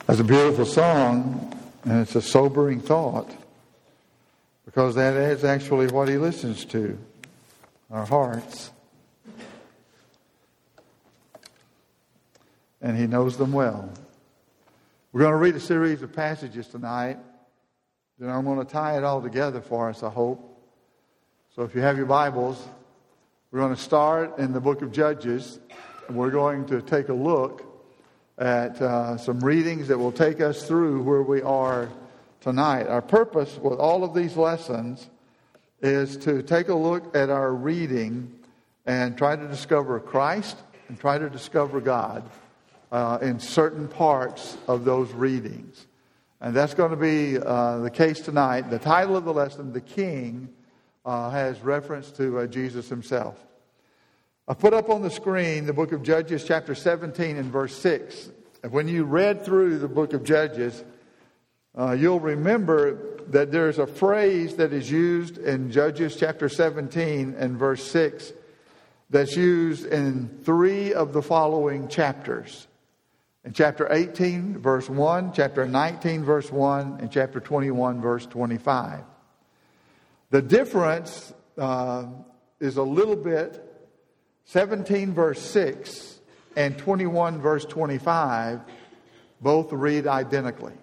That's a beautiful song, and it's a sobering thought, because that is actually what He listens to, our hearts. And He knows them well. We're going to read a series of passages tonight. Then I'm going to tie it all together for us, I hope. So if you have your Bibles, we're going to start in the book of Judges. And we're going to take a look at some readings that will take us through where we are tonight. Our purpose with all of these lessons is to take a look at our reading and try to discover Christ and try to discover God in certain parts of those readings. And that's going to be the case tonight. The title of the lesson, The King, has reference to Jesus Himself. I put up on the screen the book of Judges chapter 17 and verse 6. And when you read through the book of Judges, you'll remember that there's a phrase that is used in Judges chapter 17 and verse 6 that's used in 3 of the following chapters. In chapter 18 verse 1, chapter 19 verse 1, and chapter 21 verse 25. The difference is a little bit. 17 verse 6 and 21 verse 25 both read identically.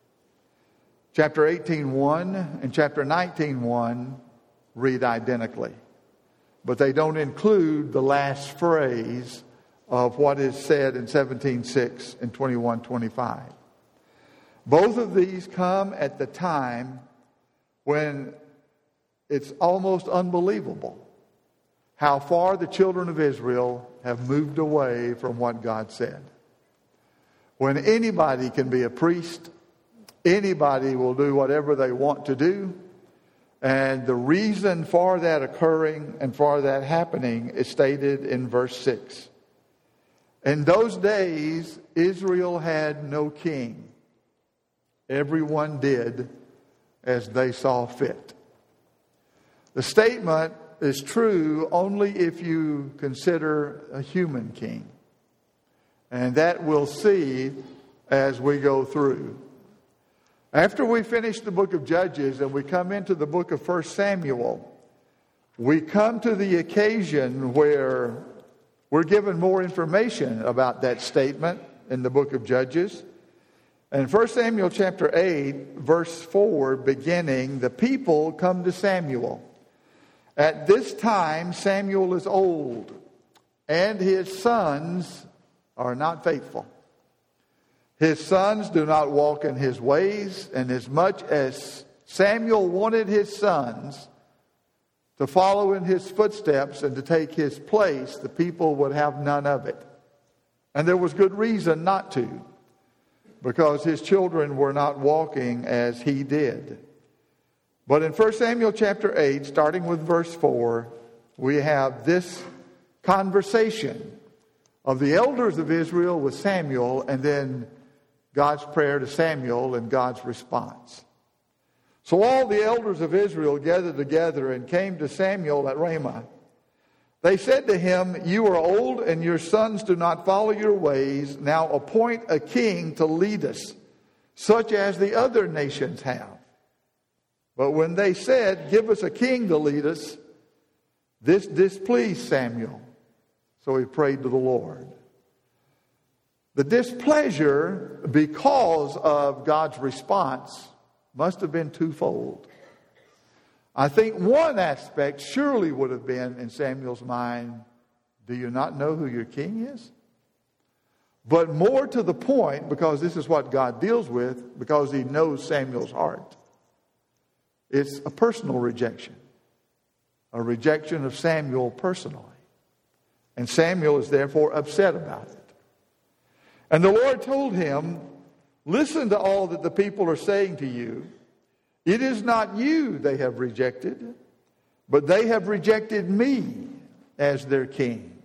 Chapter 18:1 and chapter 19:1 read identically. But they don't include the last phrase of what is said in 17:6 and 21:25. Both of these come at the time when it's almost unbelievable how far the children of Israel have moved away from what God said. When anybody can be a priest, anybody will do whatever they want to do, and the reason for that occurring and for that happening is stated in verse 6. In those days, Israel had no king. Everyone did as they saw fit. The statement is true only if you consider a human king. And that we'll see as we go through. After we finish the book of Judges and we come into the book of 1 Samuel, we come to the occasion where we're given more information about that statement in the book of Judges. In 1 Samuel chapter 8, verse 4, beginning, the people come to Samuel. At this time, Samuel is old, and his sons are not faithful. His sons do not walk in his ways, and as much as Samuel wanted his sons to follow in his footsteps and to take his place, the people would have none of it. And there was good reason not to, because his children were not walking as he did. But in 1 Samuel chapter 8, starting with verse 4, we have this conversation of the elders of Israel with Samuel, and then God's prayer to Samuel and God's response. So all the elders of Israel gathered together and came to Samuel at Ramah. They said to him, "You are old and your sons do not follow your ways. Now appoint a king to lead us, such as the other nations have." But when they said, "Give us a king to lead us," this displeased Samuel. So he prayed to the Lord. The displeasure, because of God's response, must have been twofold. I think one aspect surely would have been in Samuel's mind, do you not know who your king is? But more to the point, because this is what God deals with, because He knows Samuel's heart. It's a personal rejection. A rejection of Samuel personally. And Samuel is therefore upset about it. And the Lord told him, "Listen to all that the people are saying to you. It is not you they have rejected, but they have rejected me as their king."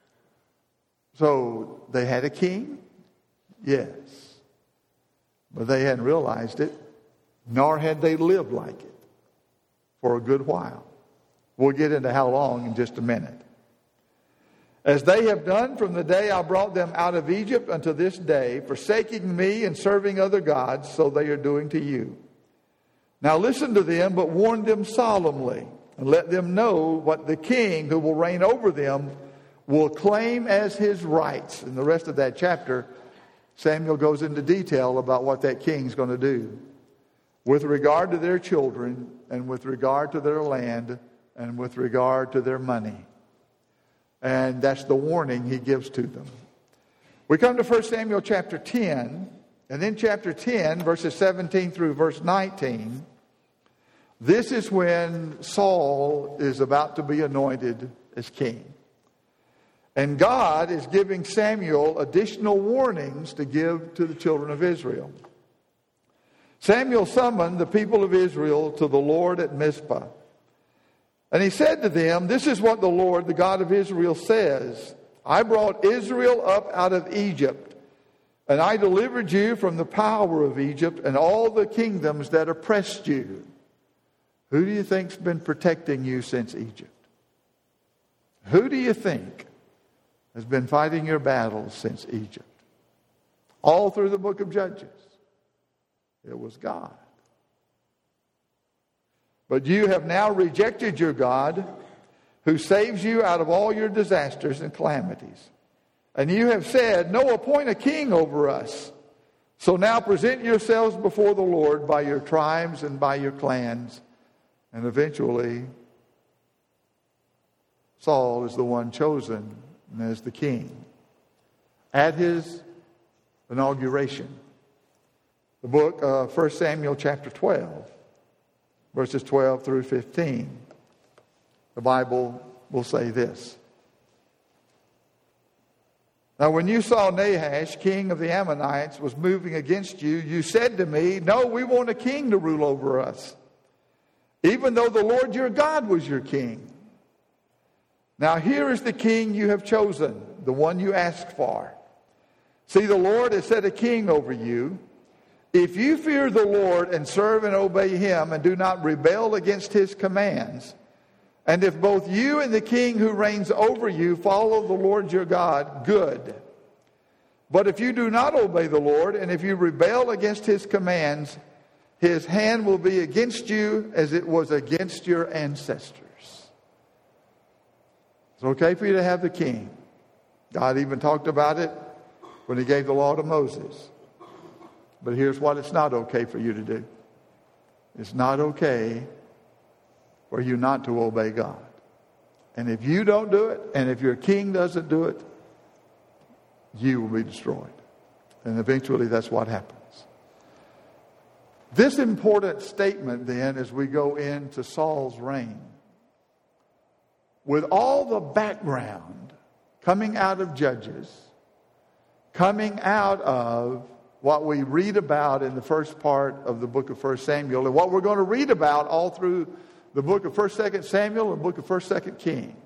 So they had a king? Yes. But they hadn't realized it, nor had they lived like it for a good while. We'll get into how long in just a minute. as they have done from the day I brought them out of Egypt unto this day, forsaking me and serving other gods, so they are doing to you. Now listen to them, but warn them solemnly, and let them know what the king who will reign over them will claim as his rights. In the rest of that chapter, Samuel goes into detail about what that king's going to do with regard to their children, and with regard to their land, and with regard to their money. And that's the warning he gives to them. We come to 1 Samuel chapter 10, and in chapter 10, verses 17 through verse 19, this is when Saul is about to be anointed as king. And God is giving Samuel additional warnings to give to the children of Israel. Samuel summoned the people of Israel to the Lord at Mizpah. And he said to them, this is what the Lord, the God of Israel, says. I brought Israel up out of Egypt, and I delivered you from the power of Egypt and all the kingdoms that oppressed you. Who do you think's been protecting you since Egypt? Who do you think has been fighting your battles since Egypt? All through the book of Judges, it was God. But you have now rejected your God, who saves you out of all your disasters and calamities. And you have said, no, appoint a king over us. So now present yourselves before the Lord by your tribes and by your clans. And eventually, Saul is the one chosen as the king. At his inauguration, the book of 1 Samuel chapter 12, verses 12 through 15, the Bible will say this. Now when you saw Nahash, king of the Ammonites, was moving against you, you said to me, no, we want a king to rule over us, even though the Lord your God was your king. Now here is the king you have chosen, the one you asked for. See, the Lord has set a king over you. If you fear the Lord and serve and obey him and do not rebel against his commands, and if both you and the king who reigns over you follow the Lord your God, good. But if you do not obey the Lord, and if you rebel against his commands, his hand will be against you as it was against your ancestors. It's okay for you to have the king. God even talked about it when he gave the law to Moses. But here's what it's not okay for you to do. It's not okay for you not to obey God. And if you don't do it, and if your king doesn't do it, you will be destroyed. And eventually that's what happens. This important statement then, as we go into Saul's reign, with all the background coming out of Judges, coming out of what we read about in the first part of the book of 1 Samuel, and what we're going to read about all through the book of 1st, 2nd Samuel and the book of 1st, 2nd Kings.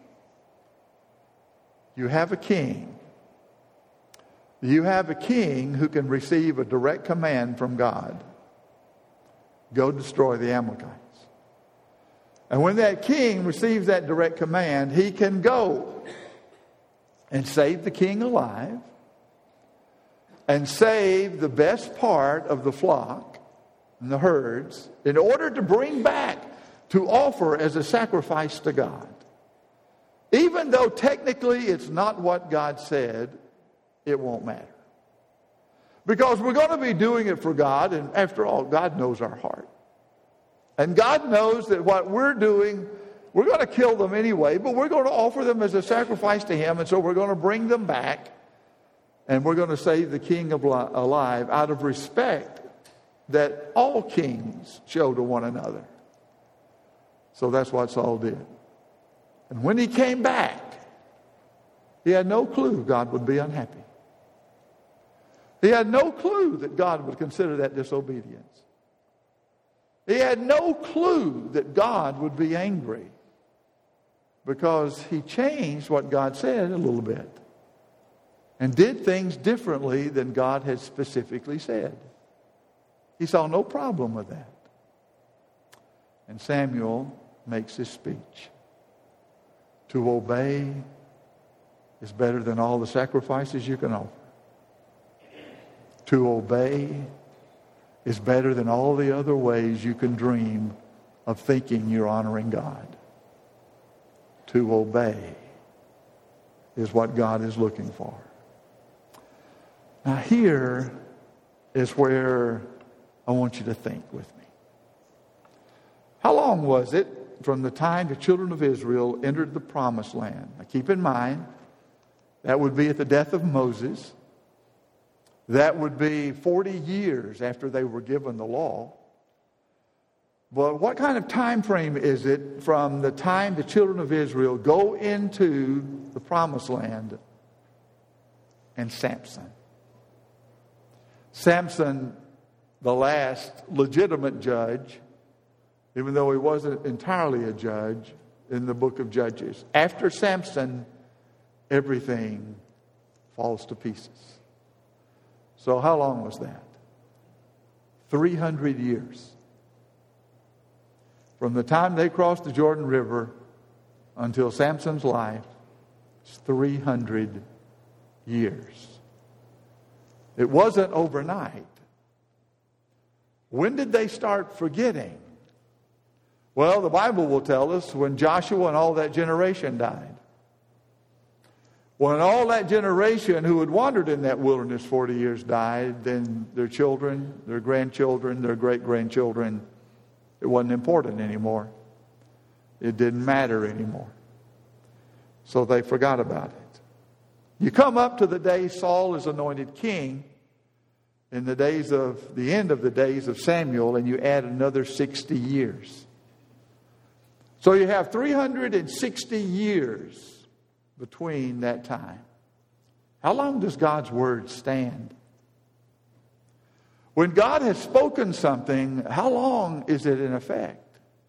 You have a king. You have a king who can receive a direct command from God. Go destroy the Amalekites. And when that king receives that direct command, he can go and save the king alive, and save the best part of the flock and the herds in order to bring back to offer as a sacrifice to God. Even though technically it's not what God said, it won't matter. Because we're going to be doing it for God, and after all, God knows our heart. And God knows that what we're doing, we're going to kill them anyway, but we're going to offer them as a sacrifice to him, and so we're going to bring them back. And we're going to save the king alive out of respect that all kings show to one another. So that's what Saul did. And when he came back, he had no clue God would be unhappy. He had no clue that God would consider that disobedience. He had no clue that God would be angry, because he changed what God said a little bit and did things differently than God had specifically said. He saw no problem with that. And Samuel makes his speech. To obey is better than all the sacrifices you can offer. To obey is better than all the other ways you can dream of thinking you're honoring God. To obey is what God is looking for. Now here is where I want you to think with me. How long was it from the time the children of Israel entered the promised land? Now keep in mind, that would be at the death of Moses. That would be 40 years after they were given the law. But what kind of time frame is it from the time the children of Israel go into the promised land and Samson? Samson, the last legitimate judge, even though he wasn't entirely a judge, in the book of Judges. After Samson, everything falls to pieces. So how long was that? 300 years. From the time they crossed the Jordan River until Samson's life, it's 300 years. It wasn't overnight. When did they start forgetting? Well, the Bible will tell us when Joshua and all that generation died. When all that generation who had wandered in that wilderness 40 years died, then their children, their grandchildren, their great-grandchildren, it wasn't important anymore. It didn't matter anymore. So they forgot about it. You come up to the day Saul is anointed king, in the days of the end of the days of Samuel, and you add another 60 years. So you have 360 years between that time. How long does God's word stand? When God has spoken something, how long is it in effect?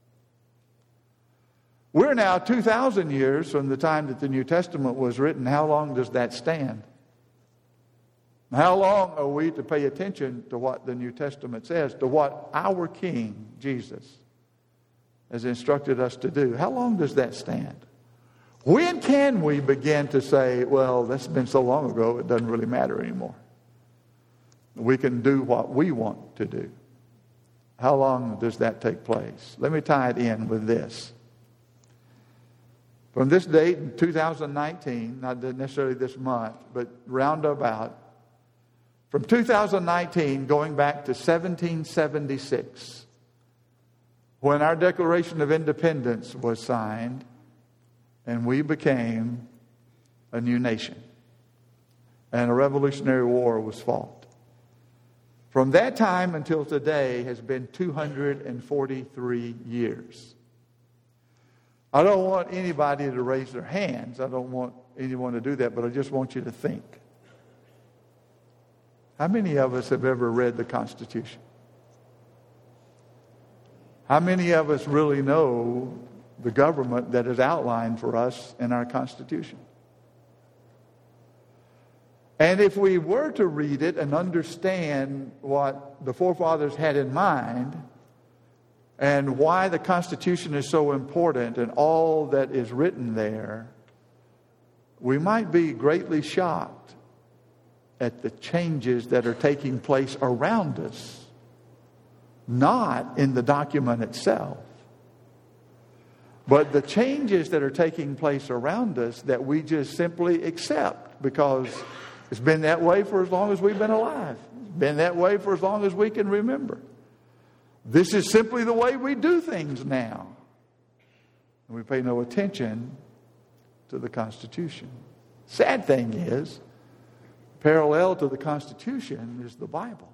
We're now 2,000 years from the time that the New Testament was written. How long does that stand? How long are we to pay attention to what the New Testament says, to what our King, Jesus, has instructed us to do? How long does that stand? When can we begin to say, well, that's been so long ago, it doesn't really matter anymore? We can do what we want to do. How long does that take place? Let me tie it in with this. From this date in 2019, not necessarily this month, but roundabout, from 2019 going back to 1776, when our Declaration of Independence was signed, and we became a new nation, and a Revolutionary War was fought. From that time until today has been 243 years. I don't want anybody to raise their hands. I don't want anyone to do that, but I just want you to think. How many of us have ever read the Constitution? How many of us really know the government that is outlined for us in our Constitution? And if we were to read it and understand what the forefathers had in mind and why the Constitution is so important and all that is written there, we might be greatly shocked at the changes that are taking place around us, not in the document itself, but the changes that are taking place around us that we just simply accept because it's been that way for as long as we've been alive. It's been that way for as long as we can remember. This is simply the way we do things now. And we pay no attention to the Constitution. Sad thing is, parallel to the Constitution is the Bible.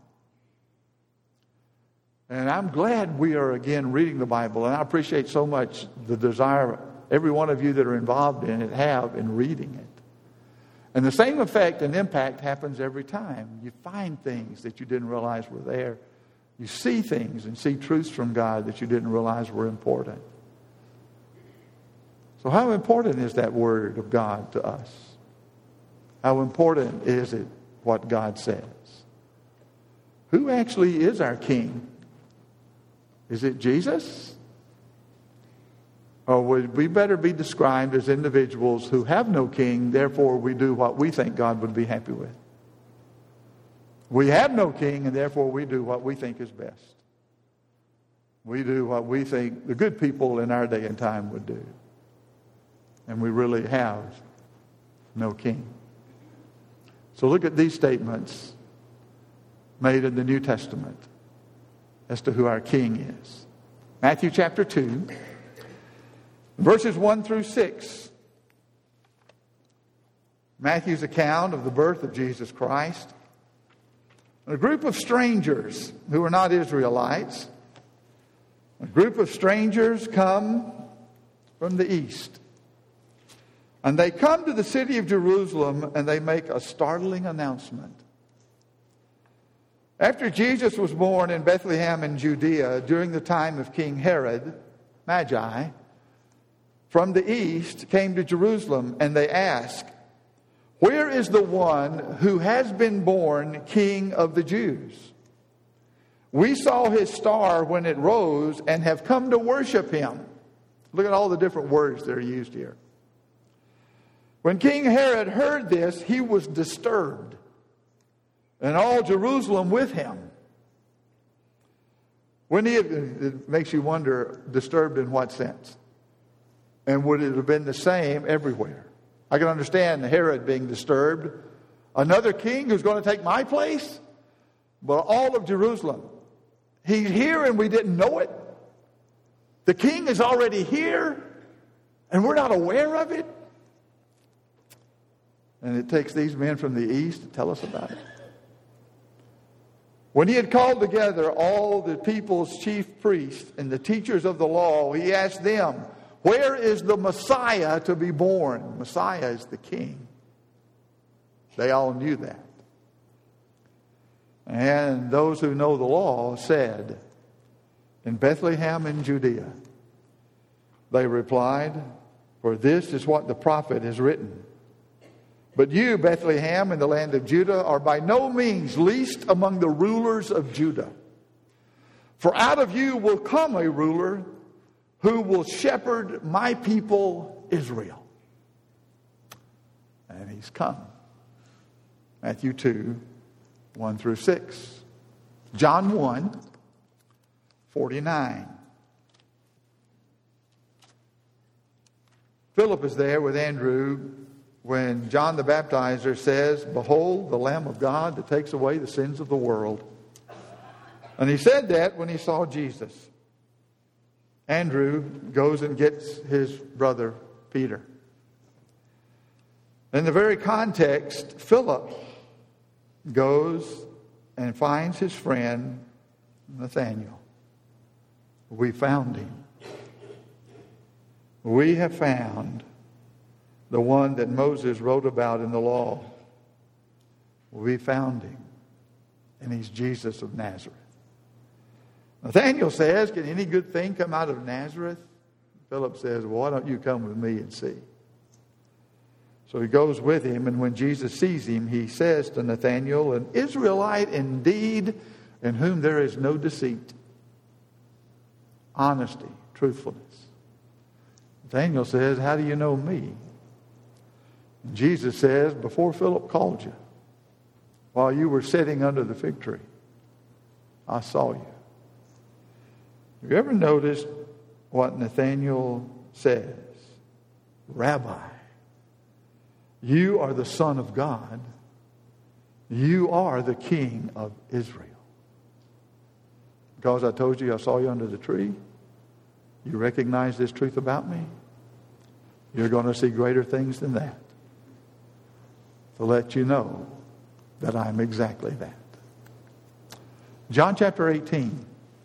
And I'm glad we are again reading the Bible. And I appreciate so much the desire every one of you that are involved in it have in reading it. And the same effect and impact happens every time. You find things that you didn't realize were there. You see things and see truths from God that you didn't realize were important. So how important is that word of God to us? How important is it what God says? Who actually is our King? Is it Jesus? Or would we better be described as individuals who have no king, therefore we do what we think God would be happy with? We have no king, and therefore we do what we think is best. We do what we think the good people in our day and time would do. And we really have no king. So look at these statements made in the New Testament as to who our king is. Matthew chapter 2, verses 1 through 6. Matthew's account of the birth of Jesus Christ. A group of strangers who are not Israelites, a group of strangers come from the east. And they come to the city of Jerusalem and they make a startling announcement. After Jesus was born in Bethlehem in Judea during the time of King Herod, Magi from the east came to Jerusalem, and they asked, "Where is the one who has been born King of the Jews? We saw his star when it rose and have come to worship him." Look at all the different words that are used here. When King Herod heard this, he was disturbed, and all Jerusalem with him. It makes you wonder, disturbed in what sense? And would it have been the same everywhere? I can understand Herod being disturbed. Another king who's going to take my place? But all of Jerusalem. He's here and we didn't know it. The king is already here and we're not aware of it. And it takes these men from the east to tell us about it. When he had called together all the people's chief priests and the teachers of the law, he asked them, "Where is the Messiah to be born?" Messiah is the king. They all knew that. And those who know the law said, "In Bethlehem in Judea." They replied, "For this is what the prophet has written. But you, Bethlehem, in the land of Judah, are by no means least among the rulers of Judah. For out of you will come a ruler who will shepherd my people Israel." And he's come. Matthew 2, 1 through 6. John 1, 49. Philip is there with Andrew when John the Baptizer says, "Behold, the Lamb of God that takes away the sins of the world." And he said that when he saw Jesus. Andrew goes and gets his brother Peter. In the very context, Philip goes and finds his friend Nathanael. We found him. We have found the one that Moses wrote about in the law. We found him. And he's Jesus of Nazareth. Nathanael says, "Can any good thing come out of Nazareth?" Philip says, "Well, why don't you come with me and see?" So he goes with him, and when Jesus sees him, he says to Nathanael, "An Israelite indeed, in whom there is no deceit." Honesty, truthfulness. Nathanael says, "How do you know me?" And Jesus says, "Before Philip called you, while you were sitting under the fig tree, I saw you." Have you ever noticed what Nathanael says? "Rabbi, you are the Son of God. You are the King of Israel." Because I told you I saw you under the tree, you recognize this truth about me? You're going to see greater things than that, to let you know that I'm exactly that. John chapter 18.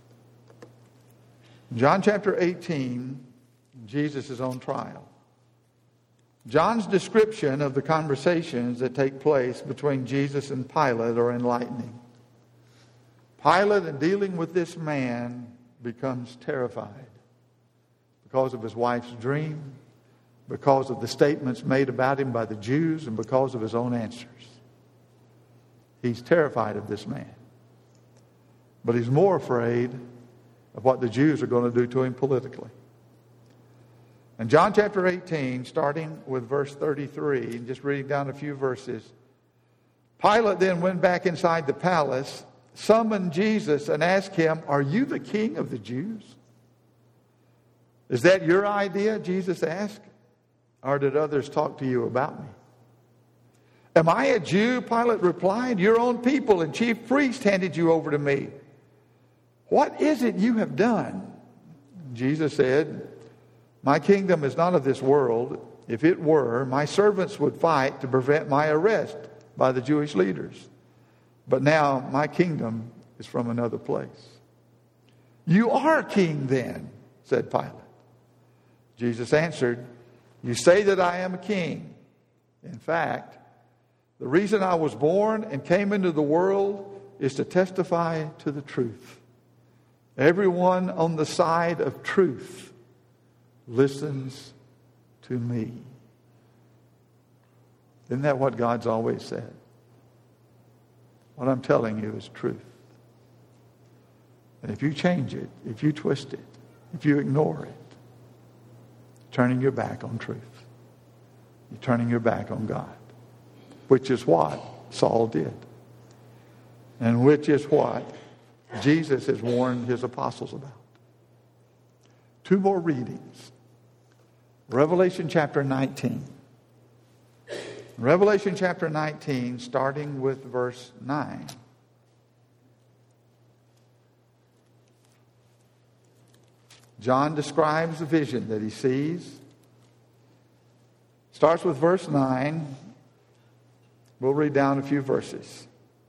John chapter 18, Jesus is on trial. John's description of the conversations that take place between Jesus and Pilate are enlightening. Pilate, in dealing with this man, becomes terrified because of his wife's dream, because of the statements made about him by the Jews, and because of his own answers. He's terrified of this man. But he's more afraid of what the Jews are going to do to him politically. In John chapter 18, starting with verse 33, and just reading down a few verses, Pilate then went back inside the palace, summoned Jesus, and asked him, "Are you the king of the Jews?" "Is that your idea?" Jesus asked. "Or did others talk to you about me?" "Am I a Jew?" Pilate replied. "Your own people and chief priests handed you over to me. What is it you have done?" Jesus said, "My kingdom is not of this world. If it were, my servants would fight to prevent my arrest by the Jewish leaders. But now my kingdom is from another place." "You are king then," said Pilate. Jesus answered, "You say that I am a king. In fact, the reason I was born and came into the world is to testify to the truth. Everyone on the side of truth listens to me." Isn't that what God's always said? What I'm telling you is truth. And if you change it, if you twist it, if you ignore it, turning your back on truth. You're turning your back on God, which is what Saul did, and which is what Jesus has warned his apostles about. Two more readings. Revelation chapter 19. Revelation chapter 19, starting with verse 9. John describes the vision that he sees. Starts with verse 9. We'll read down a few verses.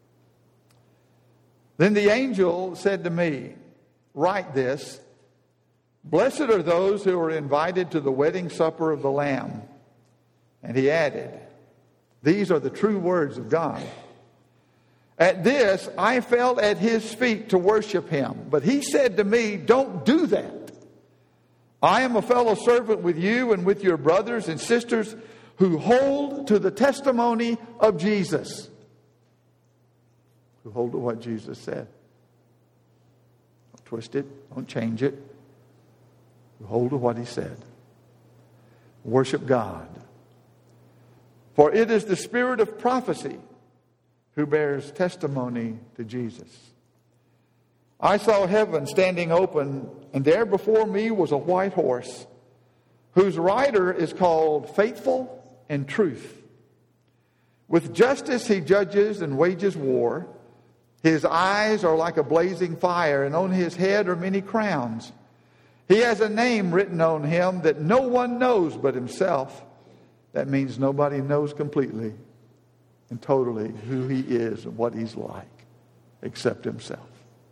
"Then the angel said to me, 'Write this: Blessed are those who are invited to the wedding supper of the Lamb.' And he added, 'These are the true words of God.' At this, I fell at his feet to worship him. But he said to me, 'Don't do that. I am a fellow servant with you and with your brothers and sisters who hold to the testimony of Jesus.'" Who hold to what Jesus said. Don't twist it. Don't change it. Who hold to what he said. Worship God. "For it is the spirit of prophecy who bears testimony to Jesus. I saw heaven standing open, and there before me was a white horse, whose rider is called Faithful and Truth. With justice he judges and wages war. His eyes are like a blazing fire, and on his head are many crowns. He has a name written on him that no one knows but himself." That means nobody knows completely and totally who he is and what he's like except himself.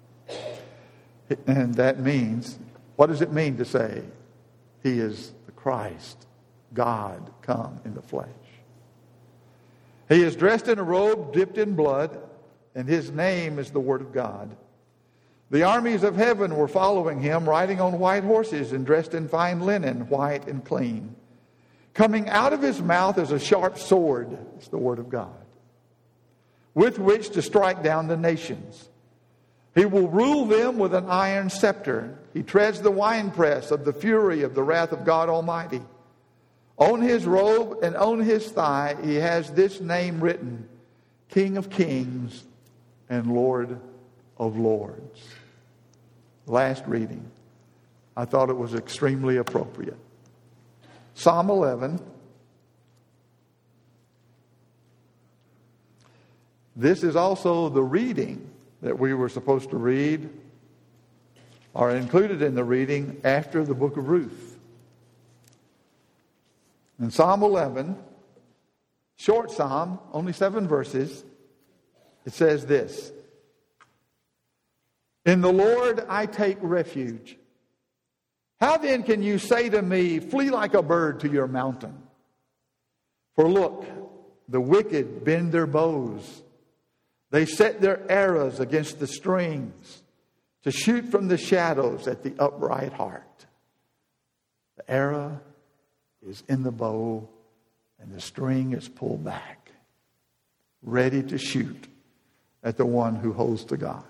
And that means, what does it mean to say he is the Christ, God come in the flesh? He is dressed in a robe dipped in blood, and his name is the Word of God. The armies of heaven were following him, riding on white horses and dressed in fine linen, white and clean. Coming out of his mouth is a sharp sword, it's the Word of God, with which to strike down the nations. He will rule them with an iron scepter. He treads the winepress of the fury of the wrath of God Almighty. On his robe and on his thigh he has this name written: King of Kings and Lord of Lords. Last reading. I thought it was extremely appropriate. Psalm 11. This is also the reading that we were supposed to read, or included in the reading after the book of Ruth. In Psalm 11, short psalm, only 7 verses, it says this: "In the Lord I take refuge. How then can you say to me, flee like a bird to your mountain? For look, the wicked bend their bows. They set their arrows against the strings to shoot from the shadows at the upright heart." The arrow is in the bow and the string is pulled back, ready to shoot at the one who holds to God.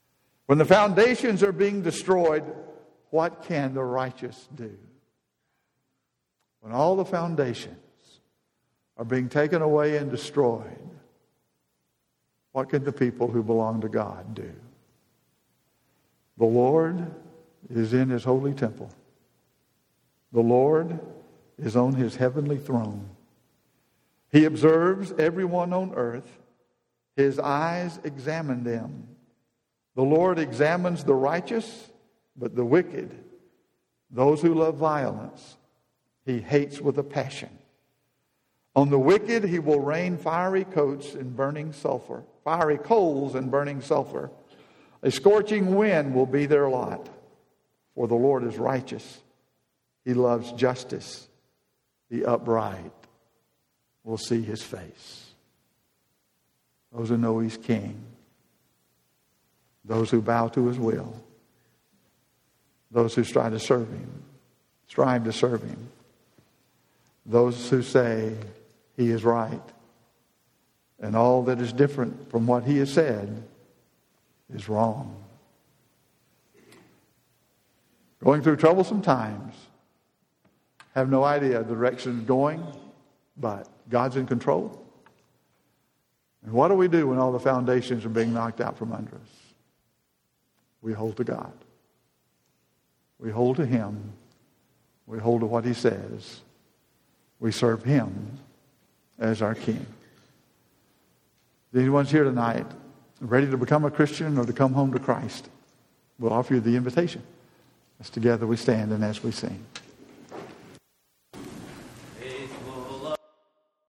When the foundations are being destroyed, what can the righteous do? when all the foundations are being taken away and destroyed, what can the people who belong to God do? The Lord is in his holy temple. The Lord is on his heavenly throne. He observes everyone on earth. His eyes examine them. The Lord examines the righteous, but the wicked, those who love violence, he hates with a passion. On the wicked he will rain fiery coals and burning sulfur. A scorching wind will be their lot. For the Lord is righteous. He loves justice. The upright will see his face. Those who know he's king. Those who bow to his will. Those who strive to serve him. Those who say he is right. And all that is different from what he has said is wrong. Going through troublesome times. Have no idea the direction it's going, but God's in control. And what do we do when all the foundations are being knocked out from under us? We hold to God. We hold to him. We hold to what he says. We serve him as our king. If anyone's here tonight ready to become a Christian or to come home to Christ, we'll offer you the invitation. As together we stand and as we sing.